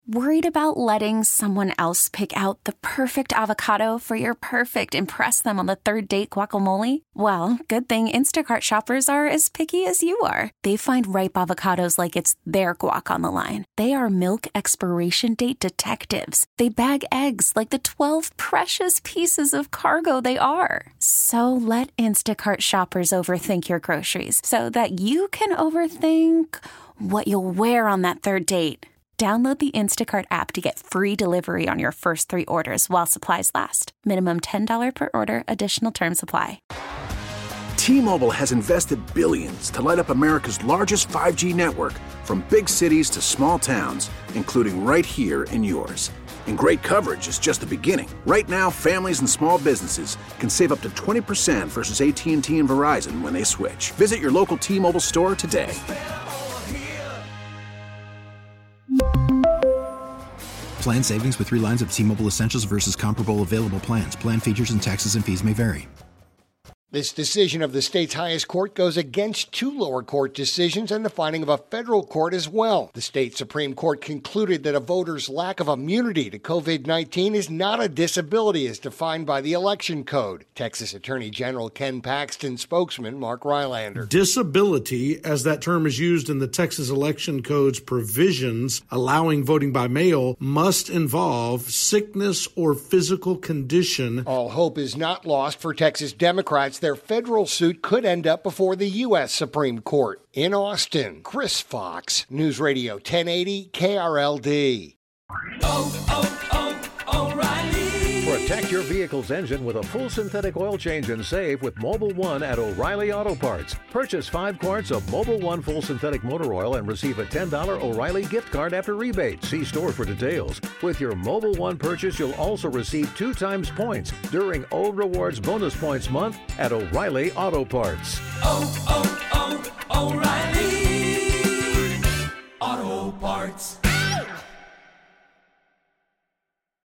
Worried about letting someone else pick out the perfect avocado for your perfect impress them on the third date guacamole? Well, good thing Instacart shoppers are as picky as you are. They find ripe avocados like it's their guac on the line. They are milk expiration date detectives. They bag eggs like the 12 precious pieces of cargo they are. So let Instacart shoppers overthink your groceries so that you can overthink what you'll wear on that third date. Download the Instacart app to get free delivery on your first 3 orders while supplies last. Minimum $10 per order. Additional terms apply. T-Mobile has invested billions to light up America's largest 5G network, from big cities to small towns, including right here in yours. And great coverage is just the beginning. Right now, families and small businesses can save up to 20% versus AT&T and Verizon when they switch. Visit your local T-Mobile store today. Plan savings with 3 lines of T-Mobile Essentials versus comparable available plans. Plan features and taxes and fees may vary. This decision of the state's highest court goes against 2 lower court decisions and the finding of a federal court as well. The state Supreme Court concluded that a voter's lack of immunity to COVID-19 is not a disability as defined by the election code. Texas Attorney General Ken Paxton spokesman Mark Rylander. Disability, as that term is used in the Texas election code's provisions allowing voting by mail, must involve sickness or physical condition. All hope is not lost for Texas Democrats. Their federal suit could end up before the U.S. Supreme Court. In Austin, Chris Fox, News Radio 1080 KRLD. O'Reilly. Protect your vehicle's engine with a full synthetic oil change and save with Mobil 1 at O'Reilly Auto Parts. Purchase 5 quarts of Mobil 1 full synthetic motor oil and receive a $10 O'Reilly gift card after rebate. See store for details. With your Mobil 1 purchase, you'll also receive 2 times points during O Rewards Bonus Points Month at O'Reilly Auto Parts. O'Reilly Auto Parts.